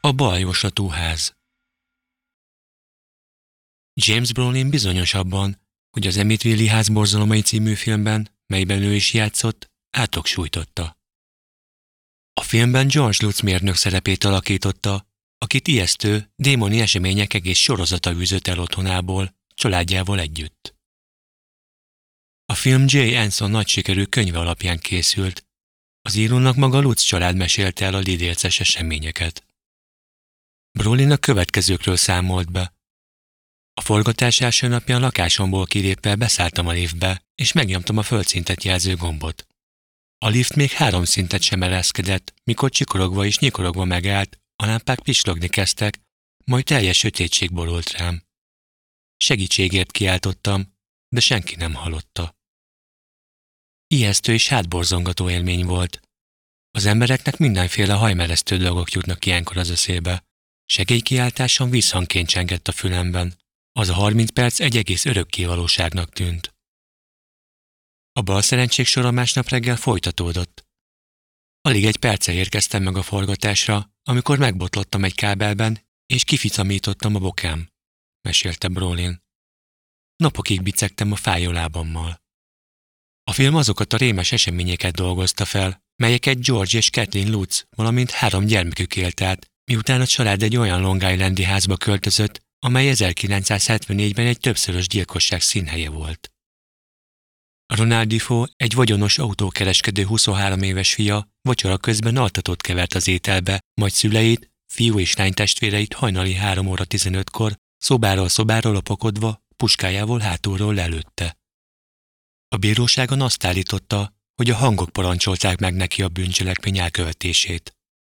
A baljoslatú ház. James Brolin bizonyos abban, hogy az Amityville-i ház borzalomai című filmben, melyben ő is játszott, átok sújtotta. A filmben George Lutz mérnök szerepét alakította, akit ijesztő, démoni események egész sorozata űzött el otthonából, családjával együtt. A film J. Anson nagy sikerű könyve alapján készült. Az írónak maga Lutz család mesélte el a lidérces eseményeket. Brolin a következőkről számolt be. A forgatás első napján lakásomból kilépve beszálltam a liftbe, és megnyomtam a földszintet jelző gombot. A lift még 3 szintet sem ereszkedett, mikor csikorogva és nyikorogva megállt, a lámpák pislogni kezdtek, majd teljes sötétség borult rám. Segítségért kiáltottam, de senki nem hallotta. Ijesztő és hátborzongató élmény volt. Az embereknek mindenféle hajmeresztő dolgok jutnak ilyenkor az eszébe. Segélykiáltásom visszhangként csengett a fülemben. Az a 30 perc egy egész örökké valóságnak tűnt. A balszerencség sora másnap reggel folytatódott. Alig egy perce érkeztem meg a forgatásra, amikor megbotlottam egy kábelben, és kificamítottam a bokám, mesélte Brolin. Napokig bicegtem a fájó lábammal. A film azokat a rémes eseményeket dolgozta fel, melyeket George és Kathleen Lutz, valamint 3 gyermekük élt át, miután a család egy olyan Long Islandi házba költözött, amely 1974-ben egy többszörös gyilkosság színhelye volt. Ronald Defoe, egy vagyonos autókereskedő 23 éves fia, vacsora közben altatót kevert az ételbe, majd szüleit, fiú és lány testvéreit hajnali 3 óra 15-kor szobáról szobára lopakodva, puskájával hátulról lelőtte. A bíróságon azt állította, hogy a hangok parancsolták meg neki a bűncselekmény elkövetését.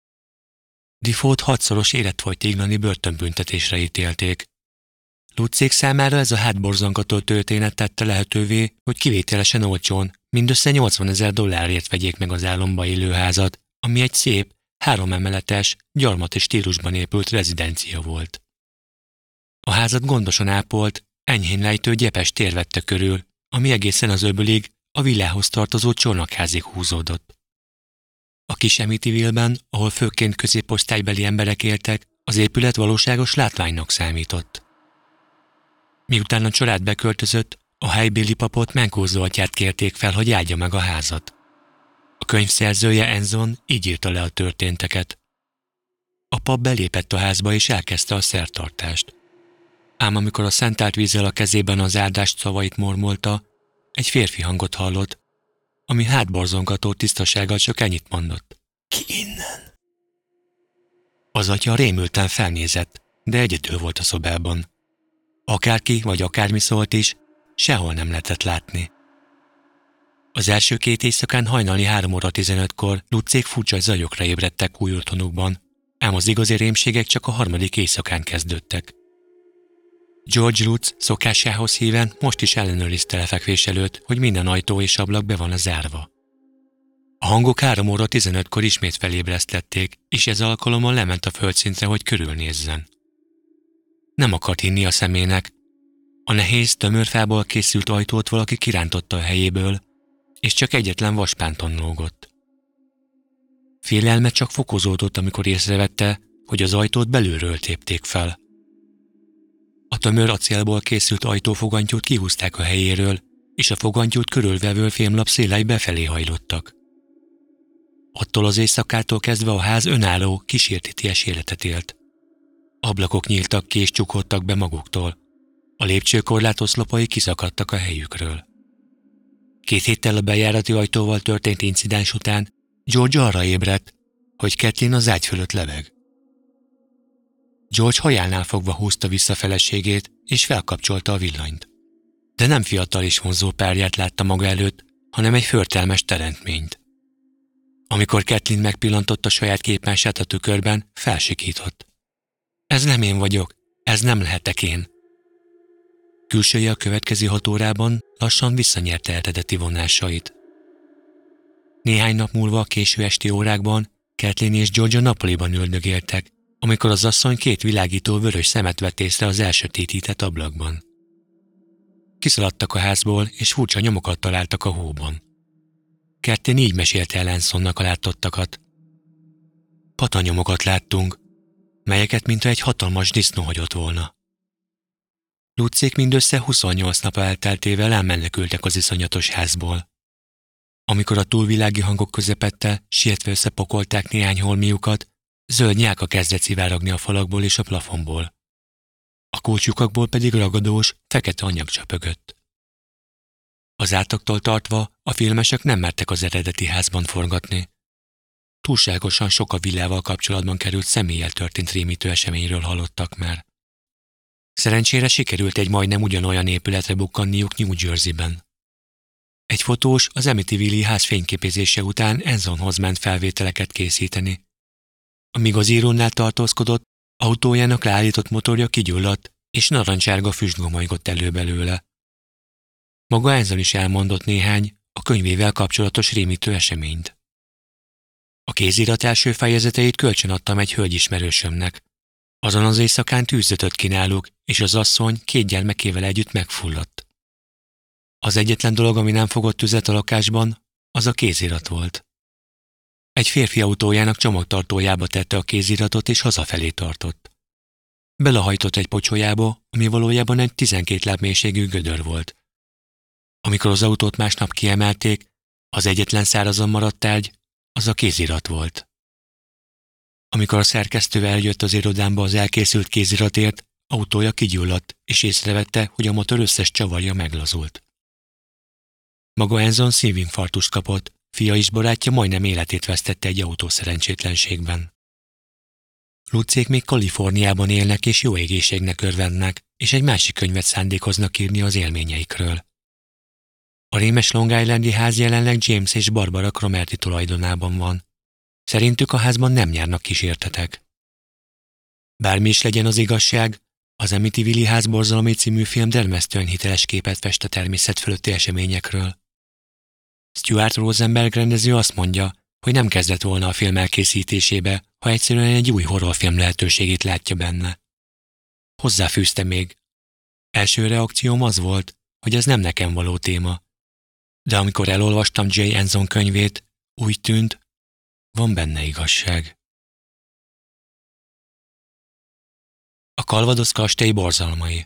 Defoe-t 6-szoros életfogytiglani börtönbüntetésre ítélték. Lutzék számára ez a hátborzongató történet tette lehetővé, hogy kivételesen olcsón, mindössze $80,000 vegyék meg az álomba élő házat, ami egy szép, 3 emeletes, gyarmati stílusban épült rezidencia volt. A házat gondosan ápolt, enyhén lejtő gyepes tér vette körül, ami egészen az öbölig, a villához tartozó csónakházig húzódott. A kis Amityville-ben, ahol főként középosztálybeli emberek éltek, az épület valóságos látványnak számított. Miután a család beköltözött, a helybéli papot Mancuso atyát kérték fel, hogy áldja meg a házat. A könyv szerzője Anson így írta le a történteket. A pap belépett a házba és elkezdte a szertartást. Ám amikor a szentált vízzel a kezében az áldást szavait mormolta, egy férfi hangot hallott, ami hátborzongató tisztasággal csak ennyit mondott. Ki innen? Az atya rémülten felnézett, de egyedül volt a szobában. Akárki vagy akármi szólt is, sehol nem lehetett látni. Az első 2 éjszakán hajnali 3 óra 15-kor Lutzék furcsa zajokra ébredtek új otthonukban, ám az igazi rémségek csak a 3. éjszakán kezdődtek. George Lutz szokásához híven most is ellenőrizte lefekvés előtt, hogy minden ajtó és ablak be van zárva. A hangok 3 óra 15-kor ismét felébresztették, és ez alkalommal lement a földszintre, hogy körülnézzen. Nem akart hinni a szemének. A nehéz, tömörfából készült ajtót valaki kirántotta a helyéből, és csak egyetlen vaspánton lógott. Félelme csak fokozódott, amikor észrevette, hogy az ajtót belülről tépték fel. A tömör acélból készült ajtófogantyút kihúzták a helyéről, és a fogantyút körülvevő fémlap szélei befelé hajlottak. Attól az éjszakától kezdve a ház önálló, kísérteties életet élt. Ablakok nyíltak ki és csukódtak be maguktól. A lépcsőkorlát oszlopai kiszakadtak a helyükről. 2 héttel a bejárati ajtóval történt incidens után George arra ébredt, hogy Kathleen az ágy fölött leveg. George hajánál fogva húzta vissza feleségét, és felkapcsolta a villanyt. De nem fiatal és vonzó párját látta maga előtt, hanem egy förtelmes teremtményt. Amikor Kathleen megpillantotta saját képmását a tükörben, felsikított. Ez nem én vagyok, ez nem lehetek én. Külsője a következő 6 órában lassan visszanyerte eredeti vonásait. Néhány nap múlva a késő esti órákban Kathleen és George a nappaliban üldögéltek, amikor az asszony 2 világító vörös szemet vett észre az elsötétített ablakban. Kiszaladtak a házból, és furcsa nyomokat találtak a hóban. Kathleen így mesélte el Ansonnak a látottakat. Patanyomokat láttunk. melyeket mintha egy hatalmas disznó hagyott volna. Lucék mindössze 28 nap elteltével elmenekültek az iszonyatos házból. Amikor a túlvilági hangok közepette sietve összepakolták néhány holmiukat, zöld nyálka kezdett szivárogni a falakból és a plafonból. A kulcsukakból pedig ragadós, fekete anyag csöpögött. Az átaktól tartva a filmesek nem mertek az eredeti házban forgatni. Túlságosan sok a villával kapcsolatban került személlyel történt rémítő eseményről hallottak már. Szerencsére sikerült egy majdnem ugyanolyan épületre bukkanniuk New Jersey-ben. Egy fotós az Amityville-i ház fényképezése után Ensonhoz ment felvételeket készíteni. Amíg az írónál tartózkodott, autójának leállított motorja kigyulladt, és narancsárga füst gomolygott elő belőle. Maga Enson is elmondott néhány, a könyvével kapcsolatos rémítő eseményt. A kézirat első fejezeteit kölcsönadtam egy hölgyismerősömnek. Azon az éjszakán tűzötöt kínáluk, és az asszony 2 gyermekével együtt megfulladt. Az egyetlen dolog, ami nem fogott tüzet a lakásban, az a kézirat volt. Egy férfi autójának csomagtartójába tette a kéziratot, és hazafelé tartott. Belehajtott egy pocsolyába, ami valójában egy 12 láb mélységű gödör volt. Amikor az autót másnap kiemelték, az egyetlen szárazon maradt tárgy, az a kézirat volt. Amikor a szerkesztő eljött az irodámba az elkészült kéziratért, autója kigyulladt, és észrevette, hogy a motor összes csavarja meglazult. Maga Enson szívinfarktust kapott, fia és barátja majdnem életét vesztette egy autószerencsétlenségben. Lucék még Kaliforniában élnek és jó egészségnek örvendnek, és egy másik könyvet szándékoznak írni az élményeikről. A rémes Long Islandi ház jelenleg James és Barbara Cromarty tulajdonában van. Szerintük a házban nem járnak kísértetek. Bármi is legyen az igazság, az Amityville-i ház borzalomai című film dermesztően hiteles képet fest a természet fölötti eseményekről. Stuart Rosenberg rendező azt mondja, hogy nem kezdett volna a film elkészítésébe, ha egyszerűen egy új horrorfilm lehetőségét látja benne. Hozzáfűzte még. Első reakcióm az volt, hogy ez nem nekem való téma. De amikor elolvastam J. Enson könyvét, úgy tűnt, van benne igazság. A Calvados kastély borzalmai.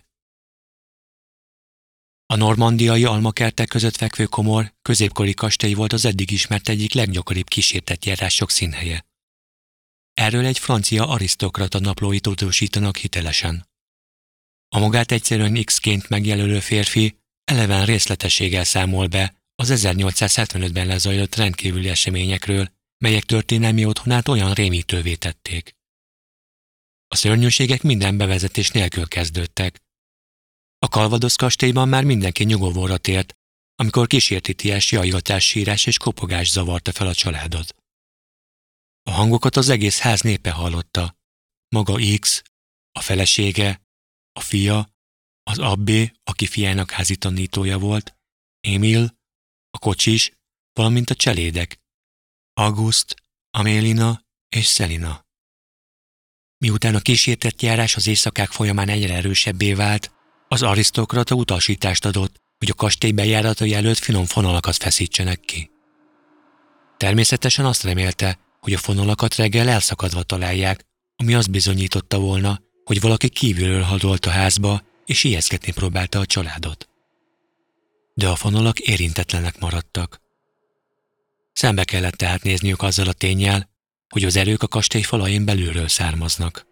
A normandiai almakertek között fekvő komor, középkori kastély volt az eddig ismert egyik leggyakoribb kísértett járások színhelye. Erről egy francia arisztokrata naplóit tudósítanak hitelesen. A magát egyszerűen X-ként megjelölő férfi eleven részletességgel számol be az 1875-ben lezajlott rendkívüli eseményekről, melyek történelmi otthonát olyan rémítővé tették. A szörnyűségek minden bevezetés nélkül kezdődtek. A Calvados kastélyban már mindenki nyugovóra tért, amikor kísérteties jajgatás, sírás és kopogás zavarta fel a családot. A hangokat az egész ház népe hallotta. Maga X, a felesége, a fia, az abbé, aki fiának házi tanítója volt, Emil, a kocsis, valamint a cselédek, August, Amélina és Selina. Miután a kísértett járás az éjszakák folyamán egyre erősebbé vált, az arisztokrata utasítást adott, hogy a kastély bejáratai előtt finom fonalakat feszítsenek ki. Természetesen azt remélte, hogy a fonalakat reggel elszakadva találják, ami azt bizonyította volna, hogy valaki kívülről hadolt a házba, és ijesztgetni próbálta a családot. De a fonalak érintetlenek maradtak. Szembe kellett tehát nézniük azzal a ténnyel, hogy az erők a kastély falain belülről származnak.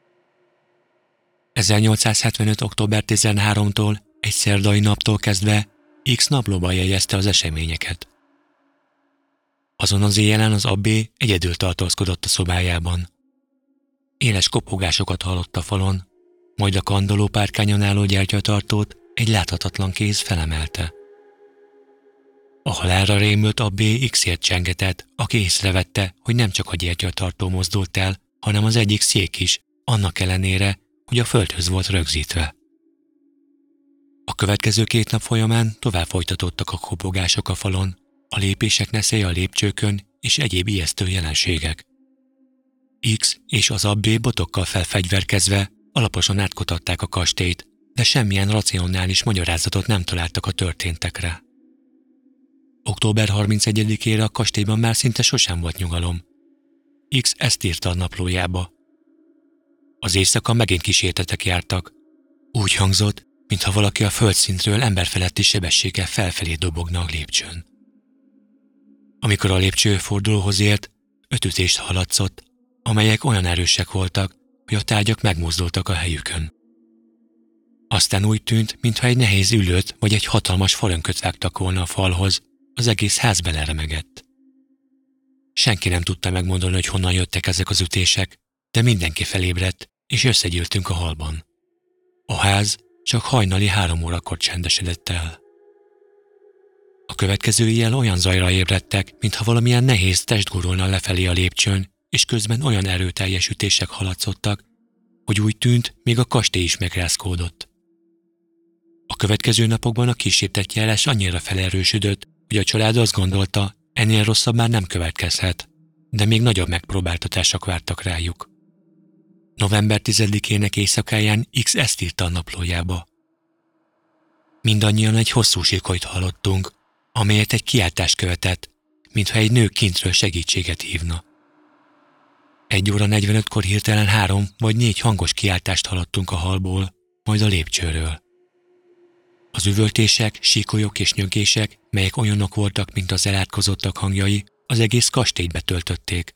1875. október 13-tól, egy szerdai naptól kezdve X naplóban jegyezte az eseményeket. Azon az éjjelen az abbé egyedül tartózkodott a szobájában. Éles kopogásokat hallott a falon, majd a kandallópárkányon álló gyertyatartót egy láthatatlan kéz felemelte. A halálra rémült abbé X-ért csengetett, aki észrevette, hogy nem csak a gyertyatartó mozdult el, hanem az egyik szék is, annak ellenére, hogy a földhöz volt rögzítve. A következő 2 nap folyamán tovább folytatódtak a kopogások a falon, a lépések neszeje a lépcsőkön és egyéb ijesztő jelenségek. X és az abbé botokkal felfegyverkezve alaposan átkutatták a kastélyt, de semmilyen racionális magyarázatot nem találtak a történtekre. Október 31-ére a kastélyban már szinte sosem volt nyugalom. X ezt írta a naplójába. Az éjszaka megint kísértetek jártak. Úgy hangzott, mintha valaki a földszintről emberfeletti sebességgel felfelé dobogna a lépcsőn. Amikor a lépcső fordulóhoz ért, 5 ütést hallatszott, amelyek olyan erősek voltak, hogy a tárgyak megmozdultak a helyükön. Aztán úgy tűnt, mintha egy nehéz ülőt vagy egy hatalmas farönköt vágtak volna a falhoz, az egész ház beleremegett. Senki nem tudta megmondani, hogy honnan jöttek ezek az ütések, de mindenki felébredt, és összegyűltünk a hallban. A ház csak hajnali 3 órakor csendesedett el. A következő éjjel olyan zajra ébredtek, mintha valamilyen nehéz test gurulna lefelé a lépcsőn, és közben olyan erőteljes ütések hallatszottak, hogy úgy tűnt, még a kastély is megrázkódott. A következő napokban a kísértetjárás annyira felerősödött, hogy a család azt gondolta, ennél rosszabb már nem következhet, de még nagyobb megpróbáltatások vártak rájuk. November 10-ének éjszakáján X ezt írta a naplójába. Mindannyian egy hosszú sikolyt hallottunk, amelyet egy kiáltás követett, mintha egy nő kintről segítséget hívna. 1 óra 45-kor hirtelen 3 vagy 4 hangos kiáltást hallottunk a hallból, majd a lépcsőről. Az üvöltések, síkolyok és nyögések, melyek olyanok voltak, mint az elátkozottak hangjai, az egész kastélyt betöltötték.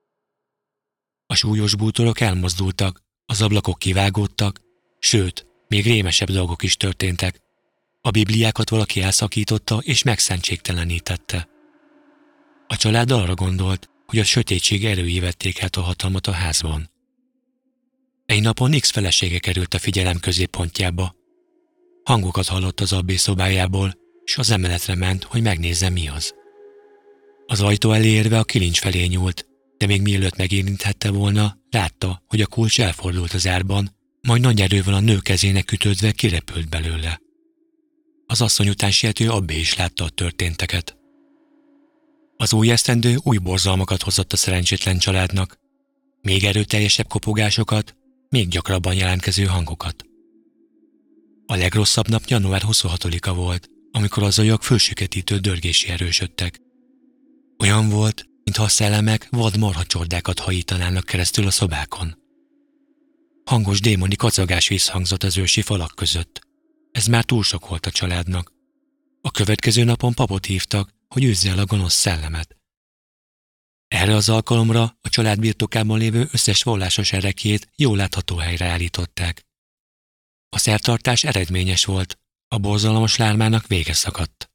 A súlyos bútorok elmozdultak, az ablakok kivágódtak, sőt, még rémesebb dolgok is történtek. A bibliákat valaki elszakította és megszentségtelenítette. A család arra gondolt, hogy a sötétség erői vették át a hatalmat a házban. Egy napon X felesége került a figyelem középpontjába. Hangokat hallott az abbészobájából, s az emeletre ment, hogy megnézze, mi az. Az ajtó elé érve a kilincs felé nyúlt, de még mielőtt megérinthette volna, látta, hogy a kulcs elfordult az árban, majd nagy erővel a nő kezének ütődve kirepült belőle. Az asszony után siető abbé is látta a történteket. Az új esztendő új borzalmakat hozott a szerencsétlen családnak, még erőteljesebb kopogásokat, még gyakrabban jelentkező hangokat. A legrosszabb nap január 26-a volt, amikor a zajok fölsüketítő dörgési erősödtek. Olyan volt, mintha a szellemek vad marhacsordákat hajítanának keresztül a szobákon. Hangos démoni kacagás visszhangzott az ősi falak között. Ez már túl sok volt a családnak. A következő napon papot hívtak, hogy űzze el a gonosz szellemet. Erre az alkalomra a család birtokában lévő összes vallásos ereklyét jól látható helyre állították. A szertartás eredményes volt, a borzalmas lármának vége szakadt.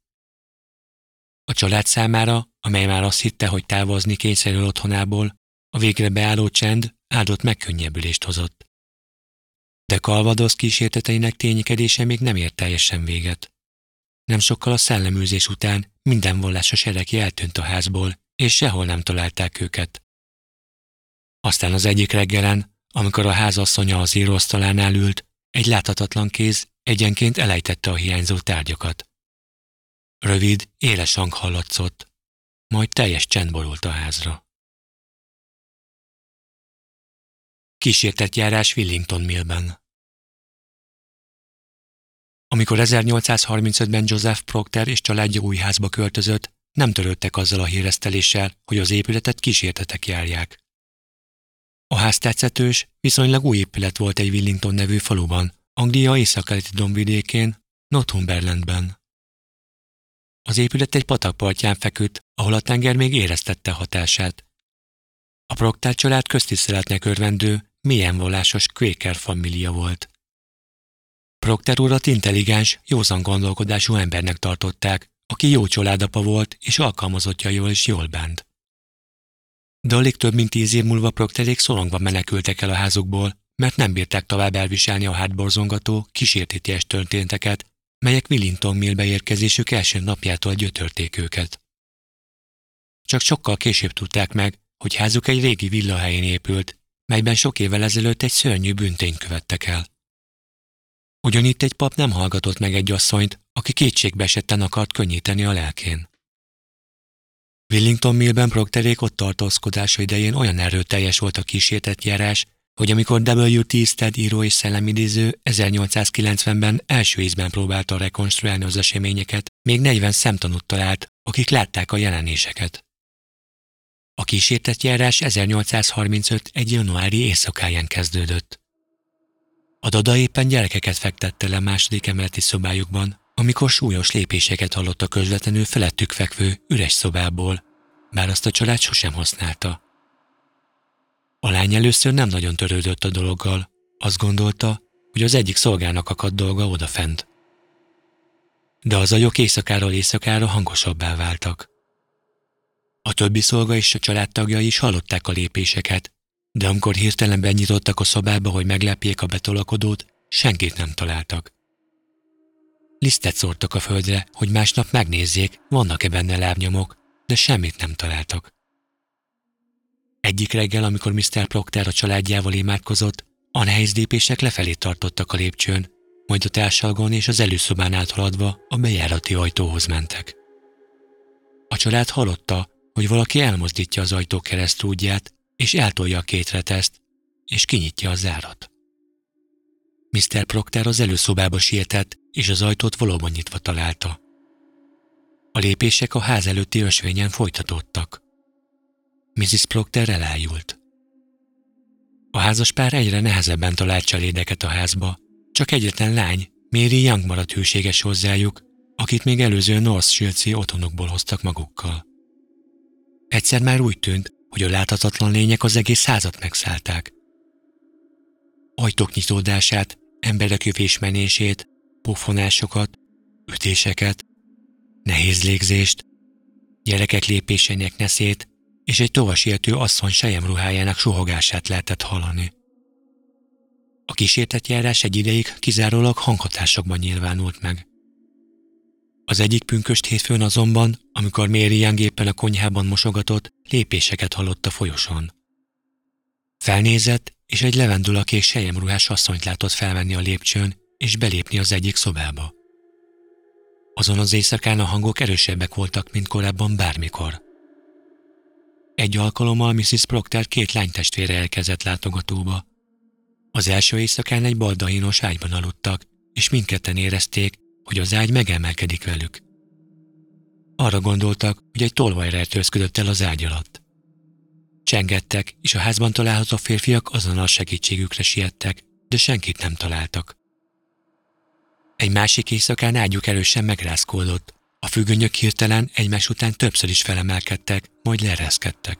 A család számára, amely már azt hitte, hogy távozni kényszerül otthonából, a végre beálló csend áldott megkönnyebbülést hozott. De Calvados kísérteteinek ténykedése még nem ért teljesen véget. Nem sokkal a szelleműzés után minden vallásos erekly eltűnt a házból, és sehol nem találták őket. Aztán az egyik reggelen, amikor a házasszonya az íróasztalánál ült, egy láthatatlan kéz egyenként elejtette a hiányzó tárgyakat. Rövid, éles hang hallatszott, majd teljes csend borult a házra. Kísértetjárás Willington Millben. Amikor 1835-ben Joseph Procter és családja új házba költözött, nem törődtek azzal a híreszteléssel, hogy az épületet kísértetek járják. A ház tetszetős, viszonylag új épület volt egy Willington nevű faluban, Anglia északkeleti dombvidékén, Northumberlandben. Az épület egy patak partján feküdt, ahol a tenger még éreztette hatását. A Procter család köztiszteletnek örvendő, mélyen vallásos Quaker família volt. Procter urat intelligens, józan gondolkodású embernek tartották, aki jó családapa volt és alkalmazottjaival is jól bánt. De alig több mint 10 év múlva Procterék szorongva menekültek el a házukból, mert nem bírták tovább elviselni a hátborzongató, kísértéties történteket, melyek Willington Millbe érkezésük első napjától gyötörték őket. Csak sokkal később tudták meg, hogy házuk egy régi villa helyén épült, melyben sok évvel ezelőtt egy szörnyű bűntényt követtek el. Ugyanitt egy pap nem hallgatott meg egy asszonyt, aki kétségbe esetten akart könnyíteni a lelkén. Willington Millben Procterék ott tartózkodása idején olyan erőteljes volt a kísértetjárás, hogy amikor W.T. Stead író és szellemidéző 1890-ben első ízben próbálta rekonstruálni az eseményeket, még 40 szemtanút talált, akik látták a jelenéseket. A kísértetjárás 1835 egy januári éjszakáján kezdődött. A Dada éppen gyerekeket fektette le a második emeleti szobájukban, amikor súlyos lépéseket hallott a közvetlenül felettük fekvő, üres szobából, bár azt a család sosem használta. A lány először nem nagyon törődött a dologgal, azt gondolta, hogy az egyik szolgának akadt dolga odafent. De az zajok éjszakáról éjszakára hangosabbá váltak. A többi szolga és a családtagjai is hallották a lépéseket, de amikor hirtelen benyitottak a szobába, hogy meglepjék a betolakodót, senkit nem találtak. Lisztet szórtak a földre, hogy másnap megnézzék, vannak-e benne lábnyomok, de semmit nem találtak. Egyik reggel, amikor Mr. Procter a családjával imádkozott, a nehéz lépések lefelé tartottak a lépcsőn, majd a társalgón és az előszobán áthaladva a bejárati ajtóhoz mentek. A család hallotta, hogy valaki elmozdítja az ajtó keresztrúdját, és eltolja a két reteszt, és kinyitja a zárat. Mr. Procter az előszobába sietett, és az ajtót valóban nyitva találta. A lépések a ház előtti ösvényen folytatódtak. Mrs. Procter elájult. A házaspár egyre nehezebben talált cselédeket a házba, csak egyetlen lány, Mary Young maradt hűséges hozzájuk, akit még előző North Shields-i otthonukból hoztak magukkal. Egyszer már úgy tűnt, hogy a láthatatlan lények az egész házat megszállták. Ajtók nyitódását, emberek jövésmenését, puffonásokat, ütéseket, nehéz légzést, gyerekek lépésének neszét és egy tovasiető asszony selyemruhájának suhogását lehetett hallani. A kísértetjárás egy ideig kizárólag hanghatásokban nyilvánult meg. Az egyik pünkösd hétfőn azonban, amikor Mary Young éppen a konyhában mosogatott, lépéseket hallott a folyosón. Felnézett, és egy levendulakék selyemruhás asszonyt látott felmenni a lépcsőn, és belépni az egyik szobába. Azon az éjszakán a hangok erősebbek voltak, mint korábban bármikor. Egy alkalommal Mrs. Procter két lánytestvére elkezdett látogatóba. Az első éjszakán egy baldahinos ágyban aludtak, és mindketten érezték, hogy az ágy megemelkedik velük. Arra gondoltak, hogy egy tolvaj rejtőzködött el az ágy alatt. Csengettek, és a házban található férfiak azonnal segítségükre siettek, de senkit nem találtak. Egy másik éjszakán ágyuk erősen megrázkódott. A függönyök hirtelen egymás után többször is felemelkedtek, majd leereszkedtek.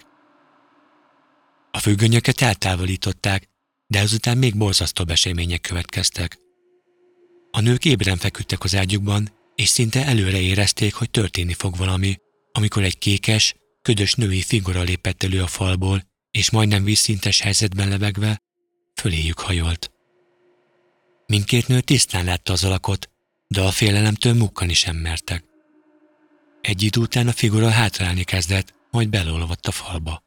A függönyöket eltávolították, de azután még borzasztóbb események következtek. A nők ébren feküdtek az ágyukban, és szinte előre érezték, hogy történni fog valami, amikor egy kékes, ködös női figura lépett elő a falból, és majdnem vízszintes helyzetben lebegve föléjük hajolt. Mindkét nő tisztán látta az alakot, de a félelemtől mukkani sem mertek. Egy idő után a figura hátrálni kezdett, majd belolvadt a falba.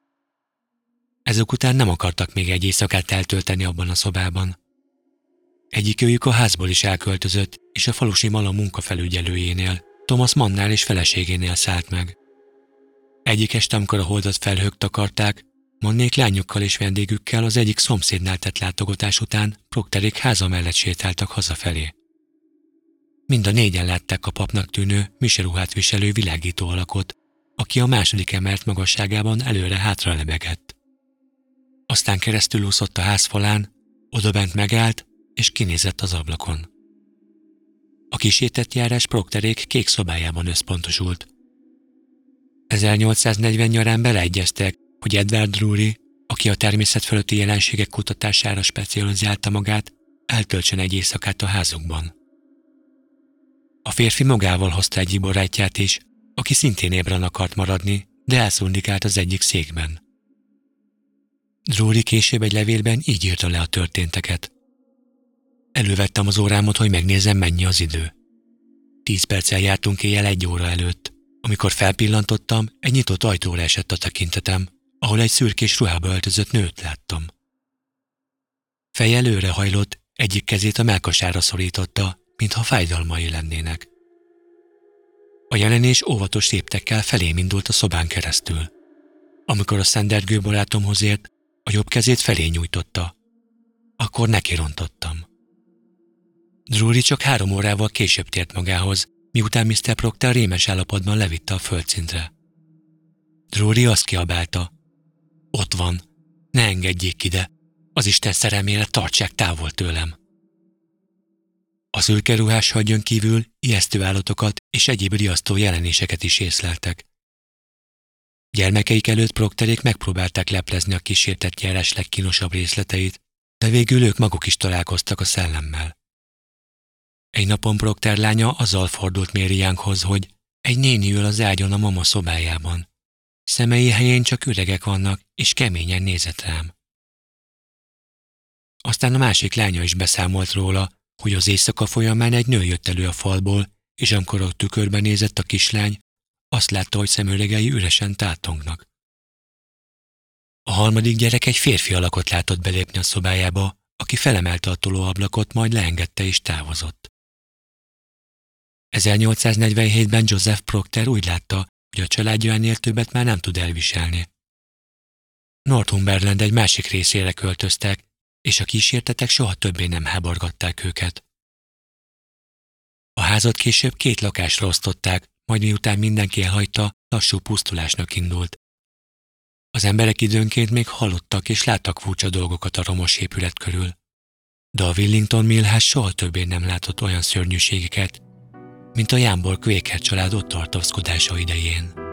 Ezek után nem akartak még egy éjszakát eltölteni abban a szobában. Egyikőjük a házból is elköltözött, és a falusi mala munkafelügyelőjénél, Thomas Mannál és feleségénél szállt meg. Egyik este, amikor a holdat felhők takarták, Mannék lányukkal és vendégükkel az egyik szomszédnál tett látogatás után Procterék háza mellett sétáltak hazafelé. Mind a négyen látták a papnak tűnő, miseruhát viselő világító alakot, aki a második emelet magasságában előre-hátra lebegett. Aztán keresztülúszott a ház falán, odabent megállt, és kinézett az ablakon. A kísértett járás Procterék kék szobájában összpontosult. 1840 nyarán beleegyeztek, hogy Edward Drury, aki a természet fölötti jelenségek kutatására specializálta magát, eltöltsön egy éjszakát a házukban. A férfi magával hozta egyik barátját is, aki szintén ébren akart maradni, de elszundikált az egyik székben. Drury később egy levélben így írta le a történteket. Elővettem az órámot, hogy megnézem, mennyi az idő. 10 perccel jártunk éjjel 1 óra előtt. Amikor felpillantottam, egy nyitott ajtóra esett a tekintetem, ahol egy szürkés ruhába öltözött nőt láttam. Feje előre hajlott, egyik kezét a mellkasára szorította, mintha fájdalmai lennének. A jelenés óvatos léptekkel felém indult a szobán keresztül. Amikor a szendergő barátomhoz ért, a jobb kezét felé nyújtotta. Akkor nekirontottam. Drury csak 3 órával később tért magához, miután Mr. Procter rémes állapotban levitte a földszintre. Drury azt kiabálta: ott van, ne engedjék ide, Az Isten szerelmére tartsák távol tőlem. A szürke ruhás hölgyön kívül ijesztő állatokat és egyéb riasztó jelenéseket is észleltek. Gyermekeik előtt Procterék megpróbálták leplezni a kísértett járás legkínosabb részleteit, de végül ők maguk is találkoztak a szellemmel. Egy napon Procter lánya azzal fordult Mary Younghoz, hogy egy néni ül az ágyon a mama szobájában. Szemei helyén csak üregek vannak, és keményen nézett rám. Aztán a másik lánya is beszámolt róla, hogy az éjszaka folyamán egy nő jött elő a falból, és amikor a tükörben nézett a kislány, azt látta, hogy szemüvegei üresen tátongnak. A harmadik gyerek egy férfi alakot látott belépni a szobájába, aki felemelte a tolóablakot, majd leengedte és távozott. 1847-ben Joseph Procter úgy látta, hogy a családja ennél többet már nem tud elviselni. Northumberland egy másik részére költöztek, és a kísértetek soha többé nem háborgatták őket. A házat később 2 lakásra osztották, majd miután mindenki elhagyta, lassú pusztulásnak indult. Az emberek időnként még hallottak és láttak furcsa dolgokat a romos épület körül, de a Willington Mill ház soha többé nem látott olyan szörnyűségeket, mint a Jámbor Quaker család ott tartózkodása idején.